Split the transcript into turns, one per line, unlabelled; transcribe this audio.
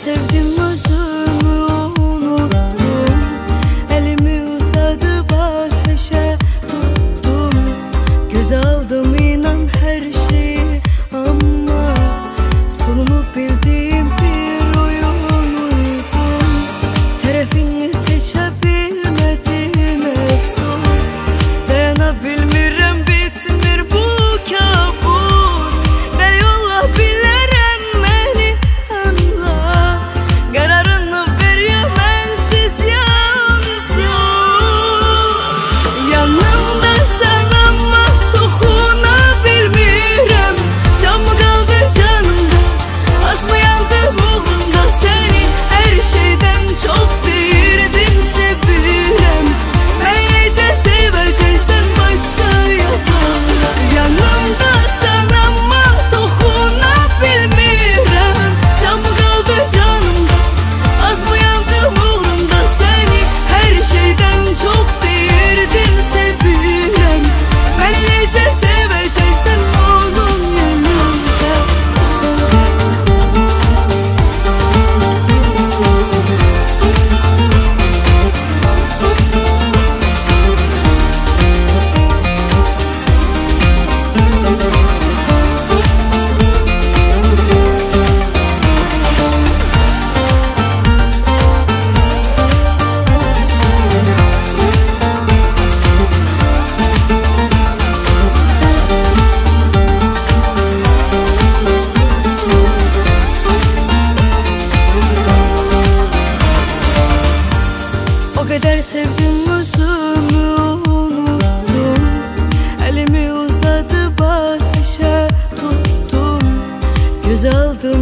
sevdim özümü unuttum. Elimi uzatıp ateşe tuttum. Göze aldım inan her şeyi ama sonunu bildiğim bir oyun uydum. Tarafını seçebilmedim efsus. Dayanabilmirem bitmir bu kabus. De yolla bilerem beni anla. Kararını veriyor bensiz yansız. Yanımda sen ama dokunabilmirem. Can mı kaldı canımda, az mı yandı buğrumda seni. Her şeyden çok değirdin sevirem. Bence seveceksen başka yatağında. Yanımda sen ama dokunabilmirem. Can mı kaldı canımda, az mı yandı buğrumda seni. Her şeyden çok değirdin sevirem. Bence seveceksen onun yanında. O kadar sevdim özümü unuttum. Elimi uzatıp ateşe tuttum. Göze aldım